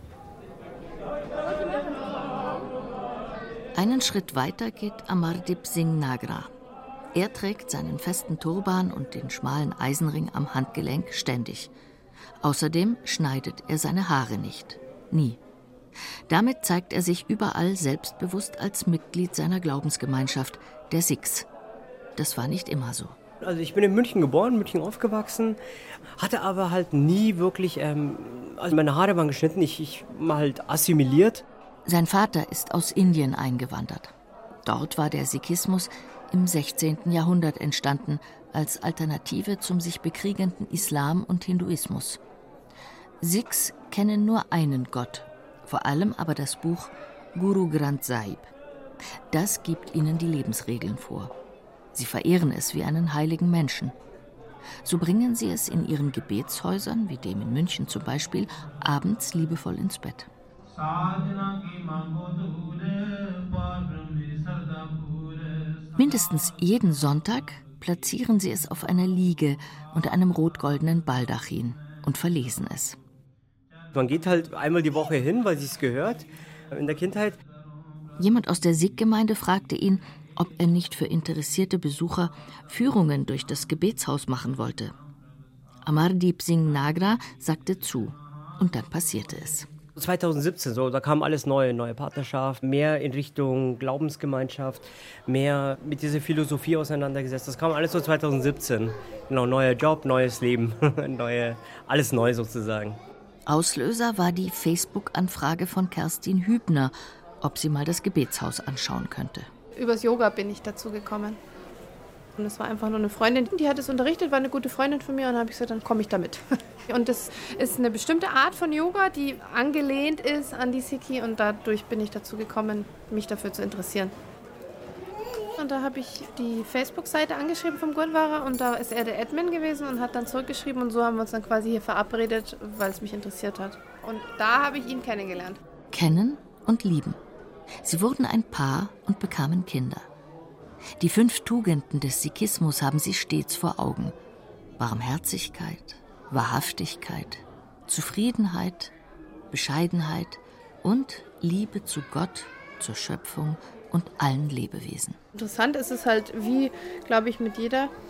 Einen Schritt weiter geht Amardip Singh Nagra. Er trägt seinen festen Turban und den schmalen Eisenring am Handgelenk ständig. Außerdem schneidet er seine Haare nicht. Nie. Damit zeigt er sich überall selbstbewusst als Mitglied seiner Glaubensgemeinschaft, der Sikhs. Das war nicht immer so. Also ich bin in München geboren, München aufgewachsen, hatte aber halt nie wirklich, also meine Haare waren geschnitten, ich war halt assimiliert. Sein Vater ist aus Indien eingewandert. Dort war der Sikhismus im 16. Jahrhundert entstanden, als Alternative zum sich bekriegenden Islam und Hinduismus. Sikhs kennen nur einen Gott, vor allem aber das Buch Guru Granth Sahib. Das gibt ihnen die Lebensregeln vor. Sie verehren es wie einen heiligen Menschen. So bringen sie es in ihren Gebetshäusern, wie dem in München zum Beispiel, abends liebevoll ins Bett. Mindestens jeden Sonntag platzieren sie es auf einer Liege unter einem rot-goldenen Baldachin und verlesen es. Man geht halt einmal die Woche hin, weil es gehört, in der Kindheit. Jemand aus der Sikh-Gemeinde fragte ihn, ob er nicht für interessierte Besucher Führungen durch das Gebetshaus machen wollte. Amardip Singh Nagra sagte zu und dann passierte es. 2017, so, da kam alles neue Partnerschaft, mehr in Richtung Glaubensgemeinschaft, mehr mit dieser Philosophie auseinandergesetzt. Das kam alles so 2017. Genau, neuer Job, neues Leben, alles neu sozusagen. Auslöser war die Facebook-Anfrage von Kerstin Hübner, ob sie mal das Gebetshaus anschauen könnte. Übers Yoga bin ich dazu gekommen. Und es war einfach nur eine Freundin, die hat es unterrichtet, war eine gute Freundin von mir und dann habe ich gesagt, dann komme ich damit. Und das ist eine bestimmte Art von Yoga, die angelehnt ist an die Sikhi und dadurch bin ich dazu gekommen, mich dafür zu interessieren. Und da habe ich die Facebook-Seite angeschrieben vom Gurdwara und da ist er der Admin gewesen und hat dann zurückgeschrieben und so haben wir uns dann quasi hier verabredet, weil es mich interessiert hat. Und da habe ich ihn kennengelernt. Kennen und lieben. Sie wurden ein Paar und bekamen Kinder. Die 5 Tugenden des Sikhismus haben sie stets vor Augen. Barmherzigkeit, Wahrhaftigkeit, Zufriedenheit, Bescheidenheit und Liebe zu Gott, zur Schöpfung und allen Lebewesen. Interessant ist es halt, wie, glaube ich, mit jeder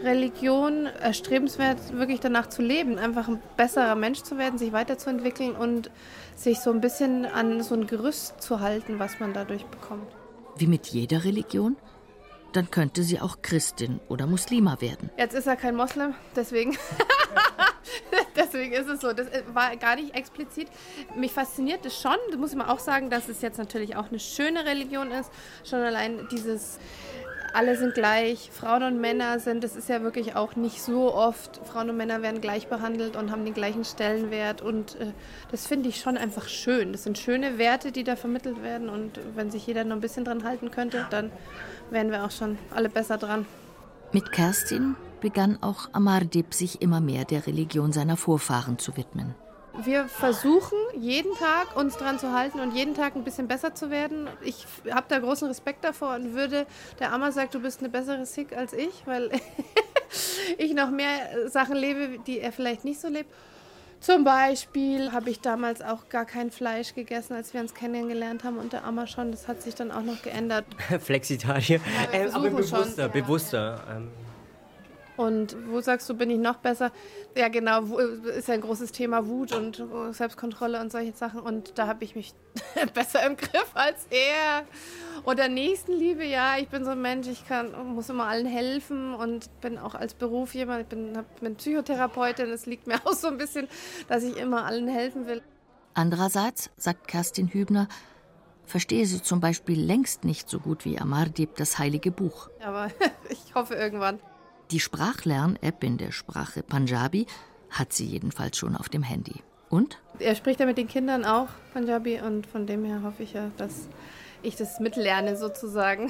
Religion erstrebenswert, wirklich danach zu leben, einfach ein besserer Mensch zu werden, sich weiterzuentwickeln und sich so ein bisschen an so ein Gerüst zu halten, was man dadurch bekommt. Wie mit jeder Religion? Dann könnte sie auch Christin oder Muslima werden. Jetzt ist er kein Moslem, deswegen... Deswegen ist es so. Das war gar nicht explizit. Mich fasziniert es schon. Das muss ich mal auch sagen, dass es jetzt natürlich auch eine schöne Religion ist. Schon allein dieses, alle sind gleich, Frauen und Männer sind, das ist ja wirklich auch nicht so oft. Frauen und Männer werden gleich behandelt und haben den gleichen Stellenwert. Und das finde ich schon einfach schön. Das sind schöne Werte, die da vermittelt werden. Und wenn sich jeder noch ein bisschen dran halten könnte, dann wären wir auch schon alle besser dran. Mit Kerstin begann auch Amardip sich immer mehr der Religion seiner Vorfahren zu widmen. Wir versuchen jeden Tag uns dran zu halten und jeden Tag ein bisschen besser zu werden. Ich habe da großen Respekt davor und der Amma sagt, du bist eine bessere Sikh als ich, weil ich noch mehr Sachen lebe, die er vielleicht nicht so lebt. Zum Beispiel habe ich damals auch gar kein Fleisch gegessen, als wir uns kennengelernt haben und der Amma schon. Das hat sich dann auch noch geändert. Flexitarier, aber bewusster. Und wo sagst du, bin ich noch besser? Ja genau, ist ja ein großes Thema, Wut und Selbstkontrolle und solche Sachen. Und da habe ich mich besser im Griff als er. Oder Nächstenliebe, ja, ich bin so ein Mensch, muss immer allen helfen und bin auch als Beruf jemand, ich bin Psychotherapeutin, es liegt mir auch so ein bisschen, dass ich immer allen helfen will. Andererseits, sagt Kerstin Hübner, verstehe sie zum Beispiel längst nicht so gut wie Amardip das Heilige Buch. Aber ich hoffe irgendwann. Die Sprachlern-App in der Sprache Punjabi hat sie jedenfalls schon auf dem Handy. Und? Er spricht ja mit den Kindern auch Punjabi und von dem her hoffe ich ja, dass ich das mitlerne sozusagen.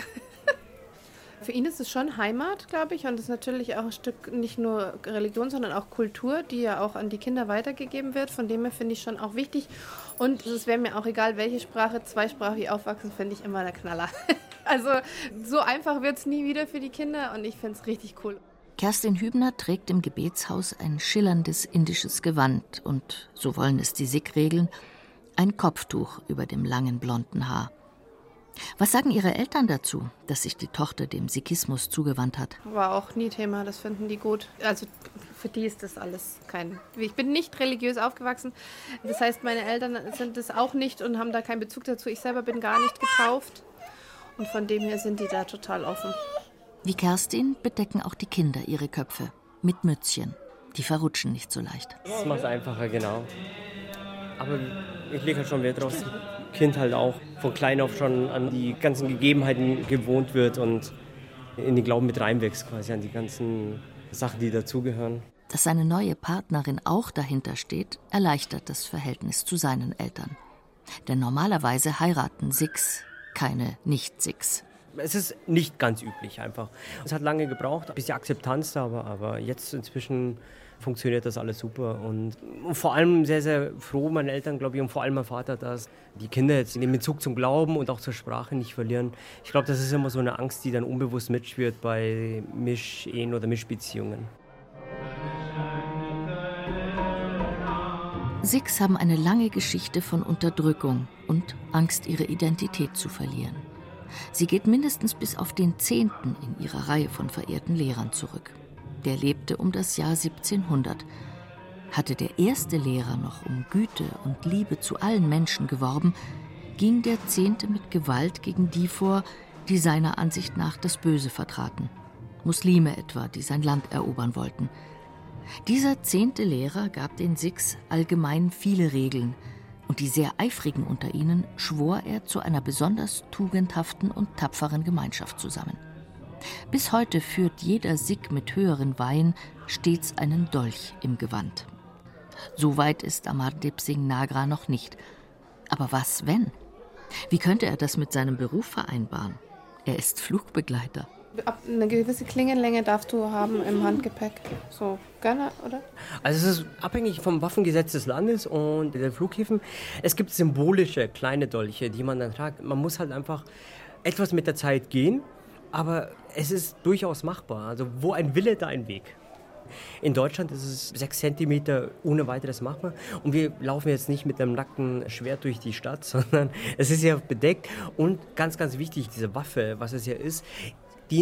Für ihn ist es schon Heimat, glaube ich, und es ist natürlich auch ein Stück nicht nur Religion, sondern auch Kultur, die ja auch an die Kinder weitergegeben wird. Von dem her finde ich schon auch wichtig. Und es wäre mir auch egal, welche Sprache, zweisprachig aufwachsen, finde ich immer der Knaller. Also so einfach wird es nie wieder für die Kinder und ich finde es richtig cool. Kerstin Hübner trägt im Gebetshaus ein schillerndes indisches Gewand und, so wollen es die Sikh-Regeln, ein Kopftuch über dem langen blonden Haar. Was sagen Ihre Eltern dazu, dass sich die Tochter dem Sikhismus zugewandt hat? War auch nie Thema, das finden die gut. Also für die ist das alles kein... Ich bin nicht religiös aufgewachsen, das heißt, meine Eltern sind das auch nicht und haben da keinen Bezug dazu. Ich selber bin gar nicht getauft und von dem her sind die da total offen. Wie Kerstin bedecken auch die Kinder ihre Köpfe mit Mützchen. Die verrutschen nicht so leicht. Das macht es einfacher, genau. Aber ich lege halt schon Wert drauf, dass das Kind halt auch von klein auf schon an die ganzen Gegebenheiten gewohnt wird und in den Glauben mit reinwächst, quasi an die ganzen Sachen, die dazugehören. Dass seine neue Partnerin auch dahinter steht, erleichtert das Verhältnis zu seinen Eltern. Denn normalerweise heiraten Sikhs keine Nicht-Sikhs. Es ist nicht ganz üblich einfach. Es hat lange gebraucht, bis die Akzeptanz da war, aber jetzt inzwischen funktioniert das alles super. Und vor allem sehr, sehr froh, meine Eltern, glaube ich, und vor allem mein Vater, dass die Kinder jetzt den Bezug zum Glauben und auch zur Sprache nicht verlieren. Ich glaube, das ist immer so eine Angst, die dann unbewusst mitschwirrt bei Mischehen oder Mischbeziehungen. Sikhs haben eine lange Geschichte von Unterdrückung und Angst, ihre Identität zu verlieren. Sie geht mindestens bis auf den 10. in ihrer Reihe von verehrten Lehrern zurück. Der lebte um das Jahr 1700. Hatte der erste Lehrer noch um Güte und Liebe zu allen Menschen geworben, ging der 10. mit Gewalt gegen die vor, die seiner Ansicht nach das Böse vertraten. Muslime etwa, die sein Land erobern wollten. Dieser 10. Lehrer gab den Sikhs allgemein viele Regeln, und die sehr Eifrigen unter ihnen schwor er zu einer besonders tugendhaften und tapferen Gemeinschaft zusammen. Bis heute führt jeder Sikh mit höheren Weihen stets einen Dolch im Gewand. So weit ist Amardip Singh Nagra noch nicht. Aber was, wenn? Wie könnte er das mit seinem Beruf vereinbaren? Er ist Flugbegleiter. Ab eine gewisse Klingenlänge darfst du haben im Handgepäck. So, gerne, oder? Also es ist abhängig vom Waffengesetz des Landes und der Flughäfen. Es gibt symbolische kleine Dolche, die man dann tragt. Man muss halt einfach etwas mit der Zeit gehen, aber es ist durchaus machbar. Also wo ein Wille, da ein Weg. In Deutschland ist es 6 Zentimeter ohne weiteres machbar. Und wir laufen jetzt nicht mit einem nackten Schwert durch die Stadt, sondern es ist ja bedeckt. Und ganz, ganz wichtig, diese Waffe, was es ja ist, dient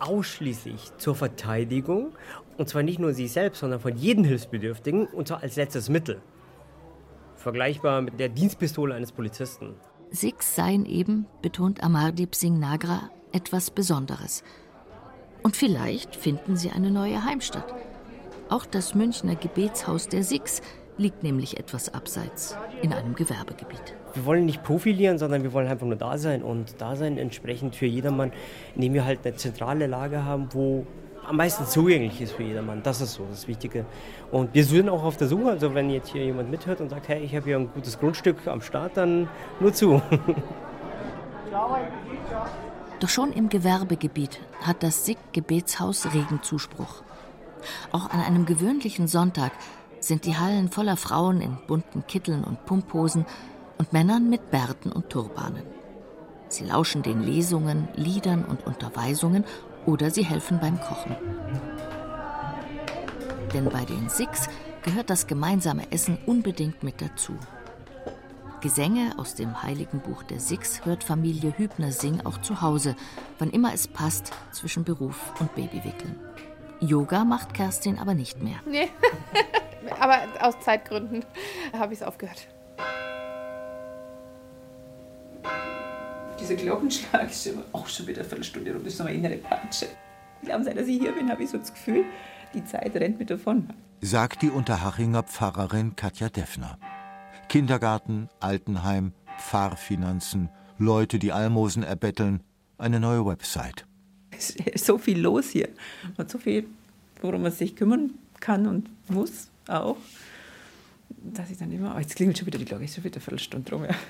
ausschließlich zur Verteidigung, und zwar nicht nur sich selbst, sondern von jedem Hilfsbedürftigen, und zwar als letztes Mittel. Vergleichbar mit der Dienstpistole eines Polizisten. Sikhs seien eben, betont Amardeep Singh Nagra, etwas Besonderes. Und vielleicht finden sie eine neue Heimstatt. Auch das Münchner Gebetshaus der Sikhs liegt nämlich etwas abseits, in einem Gewerbegebiet. Wir wollen nicht profilieren, sondern wir wollen einfach nur da sein. Und da sein entsprechend für jedermann, indem wir halt eine zentrale Lage haben, wo am meisten zugänglich ist für jedermann. Das ist so das Wichtige. Und wir sind auch auf der Suche. Also wenn jetzt hier jemand mithört und sagt, hey, ich habe hier ein gutes Grundstück am Start, dann nur zu. Doch schon im Gewerbegebiet hat das Sikh-Gebetshaus regen Zuspruch. Auch an einem gewöhnlichen Sonntag sind die Hallen voller Frauen in bunten Kitteln und Pumphosen und Männern mit Bärten und Turbanen. Sie lauschen den Lesungen, Liedern und Unterweisungen oder sie helfen beim Kochen. Denn bei den Sikhs gehört das gemeinsame Essen unbedingt mit dazu. Gesänge aus dem Heiligen Buch der Sikhs hört Familie Hübner Singh auch zu Hause, wann immer es passt, zwischen Beruf und Babywickeln. Yoga macht Kerstin aber nicht mehr. Nee, aber aus Zeitgründen habe ich es aufgehört. Dieser Glockenschlag ist auch schon wieder eine Viertelstunde rum, das ist noch eine innere Patsche. Glauben Sie, dass ich hier bin, habe ich so das Gefühl, die Zeit rennt mir davon. Sagt die Unterhachinger Pfarrerin Katja Deffner. Kindergarten, Altenheim, Pfarrfinanzen, Leute, die Almosen erbetteln, eine neue Website. Es ist so viel los hier. Man hat so viel, worum man sich kümmern kann und muss auch, dass ich dann immer, jetzt klingelt schon wieder die Glocke, ist schon wieder eine Viertelstunde rum. Ja.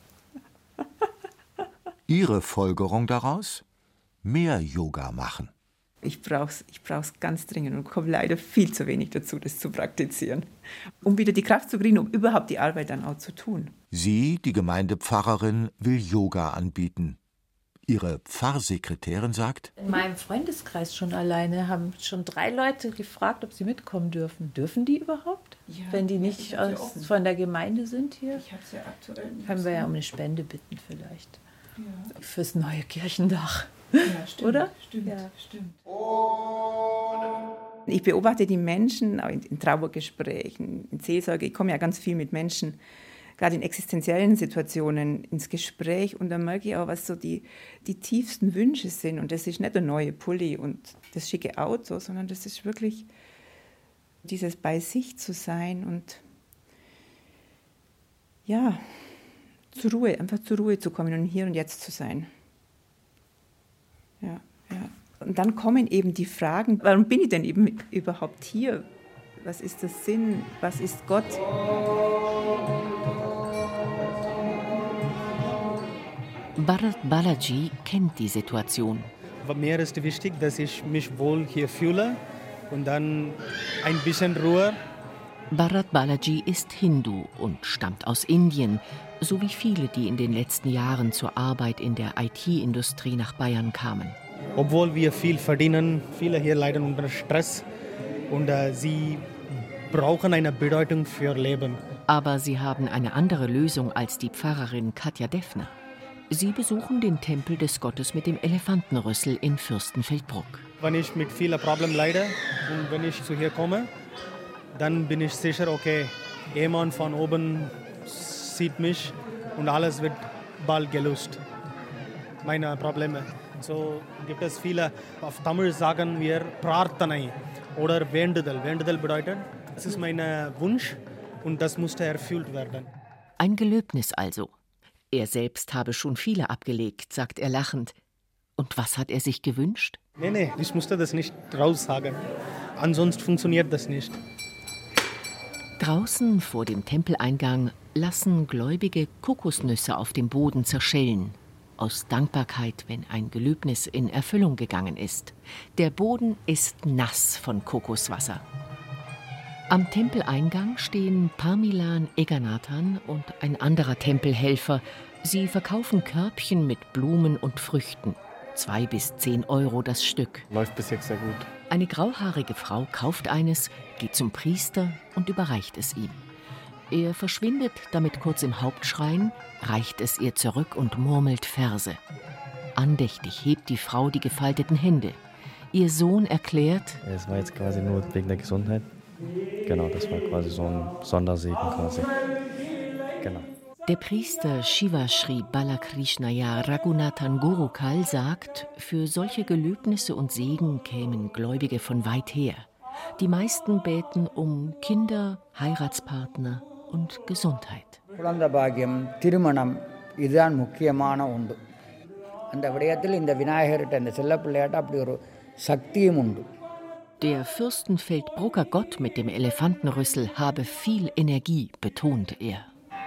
Ihre Folgerung daraus? Mehr Yoga machen. Ich brauch's ganz dringend und komme leider viel zu wenig dazu, das zu praktizieren. Um wieder die Kraft zu kriegen, um überhaupt die Arbeit dann auch zu tun. Sie, die Gemeindepfarrerin, will Yoga anbieten. Ihre Pfarrsekretärin sagt: In meinem Freundeskreis schon alleine haben schon 3 Leute gefragt, ob sie mitkommen dürfen. Dürfen die überhaupt? Ja, wenn die nicht von der Gemeinde sind hier? Ich habe es ja aktuell nicht. Können wir ja um eine Spende bitten vielleicht. Ja. Fürs neue Kirchendach. Ja, stimmt. Oder? Stimmt, ja. Stimmt. Ich beobachte die Menschen auch in Trauergesprächen, in Seelsorge. Ich komme ja ganz viel mit Menschen, gerade in existenziellen Situationen, ins Gespräch. Und dann merke ich auch, was so die tiefsten Wünsche sind. Und das ist nicht der neue Pulli und das schicke Auto, sondern das ist wirklich dieses bei sich zu sein und ja, einfach zur Ruhe zu kommen und hier und jetzt zu sein. Ja. Und dann kommen eben die Fragen, warum bin ich denn eben überhaupt hier? Was ist der Sinn? Was ist Gott? Bharat Balaji kennt die Situation. Mir ist wichtig, dass ich mich wohl hier fühle und dann ein bisschen Ruhe. Bharat Balaji ist Hindu und stammt aus Indien, so wie viele, die in den letzten Jahren zur Arbeit in der IT-Industrie nach Bayern kamen. Obwohl wir viel verdienen, viele hier leiden unter Stress und sie brauchen eine Bedeutung für Leben. Aber sie haben eine andere Lösung als die Pfarrerin Katja Deffner. Sie besuchen den Tempel des Gottes mit dem Elefantenrüssel in Fürstenfeldbruck. Wenn ich mit vielen Problemen leide und wenn ich zu hier komme, dann bin ich sicher, okay, jemand von oben sieht mich und alles wird bald gelöst. Meine Probleme. So gibt es viele, auf Tamil sagen wir Prarthanai oder Vendudal. Vendudal bedeutet, das ist mein Wunsch und das musste erfüllt werden. Ein Gelöbnis also. Er selbst habe schon viele abgelegt, sagt er lachend. Und was hat er sich gewünscht? Nee, ich musste das nicht raussagen. Ansonsten funktioniert das nicht. Draußen vor dem Tempeleingang lassen Gläubige Kokosnüsse auf dem Boden zerschellen. Aus Dankbarkeit, wenn ein Gelöbnis in Erfüllung gegangen ist. Der Boden ist nass von Kokoswasser. Am Tempeleingang stehen Parmilan Eganathan und ein anderer Tempelhelfer. Sie verkaufen Körbchen mit Blumen und Früchten. 2 bis 10 Euro das Stück. Läuft bis jetzt sehr gut. Eine grauhaarige Frau kauft eines, geht zum Priester und überreicht es ihm. Er verschwindet damit kurz im Hauptschrein, reicht es ihr zurück und murmelt Verse. Andächtig hebt die Frau die gefalteten Hände. Ihr Sohn erklärt: Es war jetzt quasi nur wegen der Gesundheit. Genau, das war quasi so ein Sondersegen quasi. Genau. Der Priester Shivashri Balakrishnaya Raghunathan Gurukul sagt, für solche Gelöbnisse und Segen kämen Gläubige von weit her. Die meisten beten um Kinder, Heiratspartner und Gesundheit. Der Fürstenfeldbrucker Gott mit dem Elefantenrüssel habe viel Energie, betont er.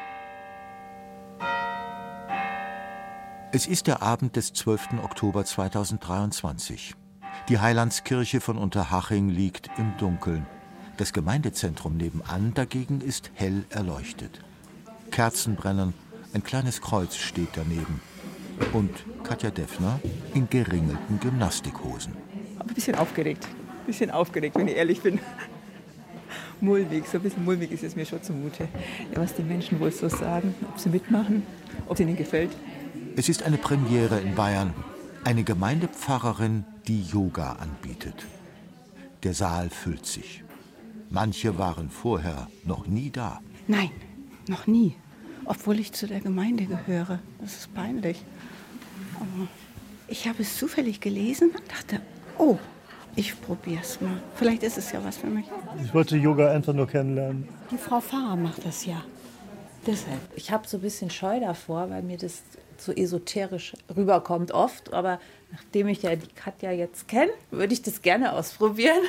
Es ist der Abend des 12. Oktober 2023. Die Heilandskirche von Unterhaching liegt im Dunkeln. Das Gemeindezentrum nebenan dagegen ist hell erleuchtet. Kerzen brennen, ein kleines Kreuz steht daneben. Und Katja Deffner in geringelten Gymnastikhosen. Ein bisschen aufgeregt, wenn ich ehrlich bin. Mulmig, so ein bisschen mulmig ist es mir schon zumute. Ja, was die Menschen wohl so sagen, ob sie mitmachen, ob es ihnen gefällt. Es ist eine Premiere in Bayern. Eine Gemeindepfarrerin, die Yoga anbietet. Der Saal füllt sich. Manche waren vorher noch nie da. Nein, noch nie. Obwohl ich zu der Gemeinde gehöre. Das ist peinlich. Aber ich habe es zufällig gelesen und dachte, oh, ich probiere es mal. Vielleicht ist es ja was für mich. Ich wollte Yoga einfach nur kennenlernen. Die Frau Pfarrer macht das ja. Deshalb. Ich habe so ein bisschen Scheu davor, weil mir das so esoterisch rüberkommt oft. Aber nachdem ich ja die Katja jetzt kenne, würde ich das gerne ausprobieren.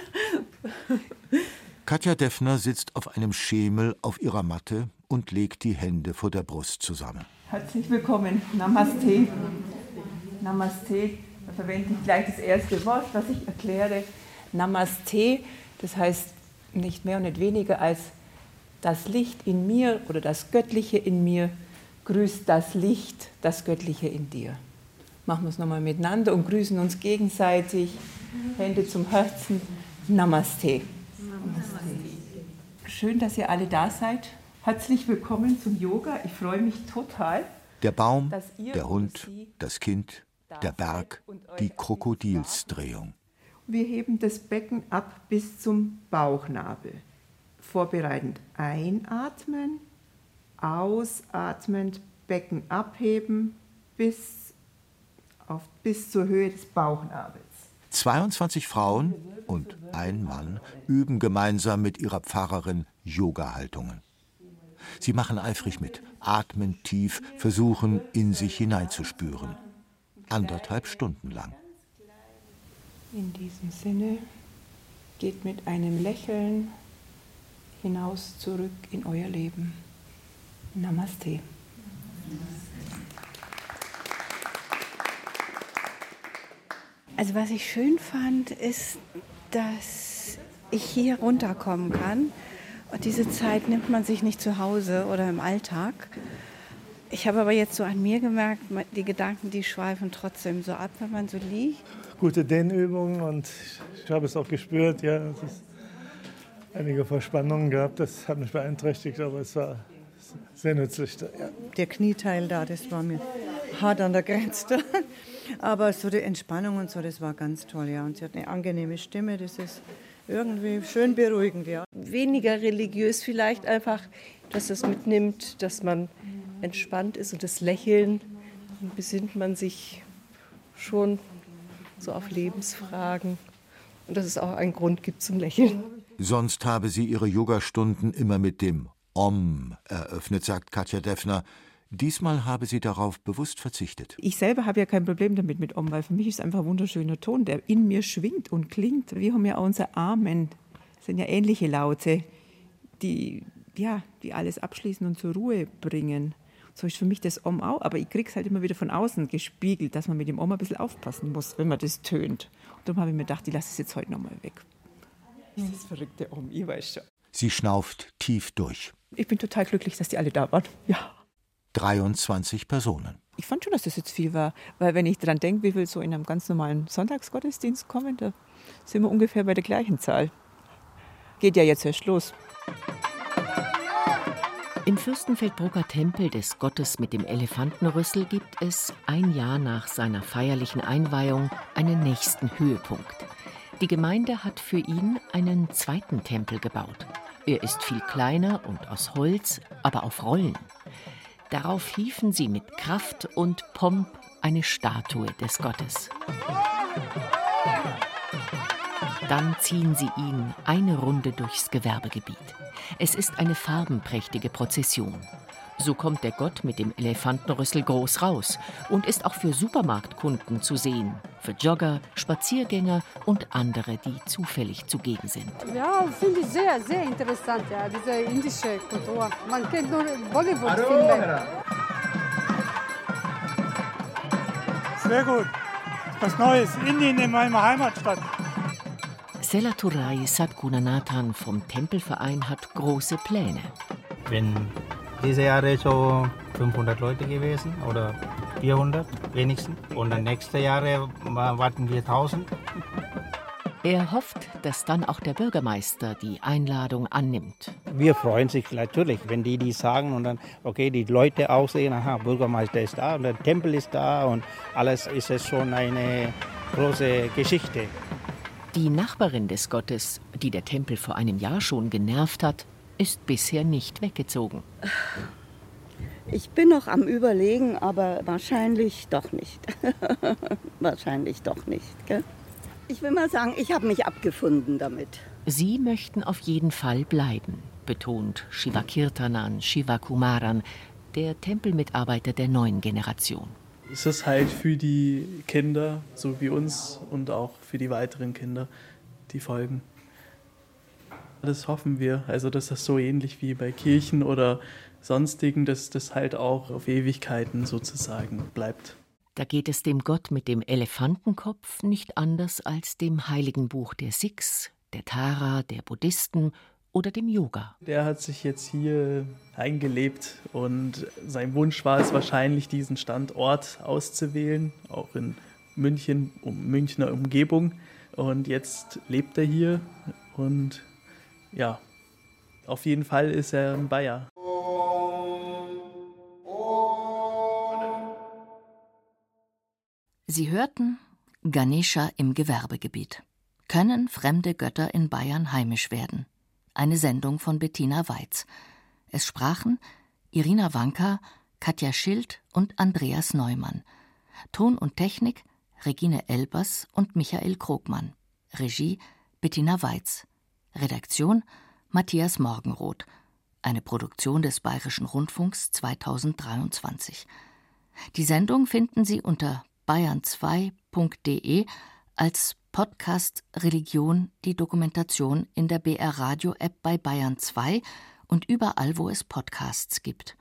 Katja Deffner sitzt auf einem Schemel auf ihrer Matte und legt die Hände vor der Brust zusammen. Herzlich willkommen. Namaste. Namaste. Da verwende ich gleich das erste Wort, was ich erkläre. Namaste, das heißt nicht mehr und nicht weniger als das Licht in mir oder das Göttliche in mir grüßt das Licht, das Göttliche in dir. Machen wir es nochmal miteinander und grüßen uns gegenseitig. Hände zum Herzen. Namaste. Namaste. Schön, dass ihr alle da seid. Herzlich willkommen zum Yoga. Ich freue mich total. Der Baum, der Hund, das Kind, der Berg, die Krokodilsdrehung. Wir heben das Becken ab bis zum Bauchnabel. Vorbereitend einatmen, ausatmend Becken abheben bis zur Höhe des Bauchnabels. 22 Frauen und ein Mann üben gemeinsam mit ihrer Pfarrerin Yoga-Haltungen. Sie machen eifrig mit, atmen tief, versuchen in sich hineinzuspüren. 1,5 Stunden lang. In diesem Sinne, geht mit einem Lächeln hinaus zurück in euer Leben. Namaste. Also was ich schön fand, ist, dass ich hier runterkommen kann. Und diese Zeit nimmt man sich nicht zu Hause oder im Alltag. Ich habe aber jetzt so an mir gemerkt, die Gedanken, die schweifen trotzdem so ab, wenn man so liegt. Gute Dehnübungen und ich habe es auch gespürt, ja, es ist einige Verspannungen gehabt, das hat mich beeinträchtigt, aber es war sehr nützlich. Ja. Der Knieteil da, das war mir hart an der Grenze. Aber so die Entspannung und so, das war ganz toll, ja. Und sie hat eine angenehme Stimme, das ist irgendwie schön beruhigend, ja. Weniger religiös vielleicht einfach, dass es mitnimmt, dass man entspannt ist und das Lächeln, dann besinnt man sich schon so auf Lebensfragen und dass es auch einen Grund gibt zum Lächeln. Sonst habe sie ihre Yogastunden immer mit dem Om eröffnet, sagt Katja Deffner. Diesmal habe sie darauf bewusst verzichtet. Ich selber habe ja kein Problem damit mit Om, weil für mich ist es einfach ein wunderschöner Ton, der in mir schwingt und klingt. Wir haben ja auch unser Amen. Das sind ja ähnliche Laute, die alles abschließen und zur Ruhe bringen. So ist für mich das Om auch, aber ich kriege es halt immer wieder von außen gespiegelt, dass man mit dem Om ein bisschen aufpassen muss, wenn man das tönt. Und darum habe ich mir gedacht, ich lasse es jetzt heute nochmal weg. Das ist das verrückte Om, ich weiß schon. Sie schnauft tief durch. Ich bin total glücklich, dass die alle da waren. Ja. 23 Personen. Ich fand schon, dass das jetzt viel war, weil wenn ich daran denke, wie viel so in einem ganz normalen Sonntagsgottesdienst kommen, da sind wir ungefähr bei der gleichen Zahl. Geht ja jetzt erst los. Im Fürstenfeldbrucker Tempel des Gottes mit dem Elefantenrüssel gibt es ein Jahr nach seiner feierlichen Einweihung einen nächsten Höhepunkt. Die Gemeinde hat für ihn einen zweiten Tempel gebaut. Er ist viel kleiner und aus Holz, aber auf Rollen. Darauf hieven sie mit Kraft und Pomp eine Statue des Gottes. Dann ziehen sie ihn eine Runde durchs Gewerbegebiet. Es ist eine farbenprächtige Prozession. So kommt der Gott mit dem Elefantenrüssel groß raus und ist auch für Supermarktkunden zu sehen, für Jogger, Spaziergänger und andere, die zufällig zugegen sind. Ja, finde ich sehr, sehr interessant, ja, diese indische Kultur. Man kennt nur Bollywood-Filme. Sehr gut. Was Neues. Indien in meiner Heimatstadt. Selathurai Sadgunanathan vom Tempelverein hat große Pläne. Wenn diese Jahre so 500 Leute gewesen oder 400 wenigstens. Und dann nächste Jahre warten wir 1000. Er hofft, dass dann auch der Bürgermeister die Einladung annimmt. Wir freuen sich natürlich, wenn die sagen und dann, okay, die Leute auch sehen, aha, Bürgermeister ist da und der Tempel ist da und alles ist es schon eine große Geschichte. Die Nachbarin des Gottes, die der Tempel vor einem Jahr schon genervt hat, ist bisher nicht weggezogen. Ich bin noch am Überlegen, aber wahrscheinlich doch nicht. Wahrscheinlich doch nicht. Gell? Ich will mal sagen, ich habe mich abgefunden damit. Sie möchten auf jeden Fall bleiben, betont Shivakirtanan Shivakumaran, der Tempelmitarbeiter der neuen Generation. Es ist halt für die Kinder, so wie uns und auch für die weiteren Kinder, die folgen. Das hoffen wir, also dass das so ähnlich wie bei Kirchen oder sonstigen, dass das halt auch auf Ewigkeiten sozusagen bleibt. Da geht es dem Gott mit dem Elefantenkopf nicht anders als dem heiligen Buch der Sikhs, der Tara, der Buddhisten oder dem Yoga. Der hat sich jetzt hier eingelebt und sein Wunsch war es wahrscheinlich, diesen Standort auszuwählen, auch in München, Münchner Umgebung. Und jetzt lebt er hier und ja, auf jeden Fall ist er ein Bayer. Sie hörten Ganesha im Gewerbegebiet. Können fremde Götter in Bayern heimisch werden? Eine Sendung von Bettina Weiz. Es sprachen Irina Wanka, Katja Schild und Andreas Neumann. Ton und Technik Regine Elbers und Michael Krogmann. Regie Bettina Weiz. Redaktion Matthias Morgenroth. Eine Produktion des Bayerischen Rundfunks 2023. Die Sendung finden Sie unter bayern2.de als Podcast Religion, die Dokumentation in der BR Radio App bei Bayern 2 und überall, wo es Podcasts gibt.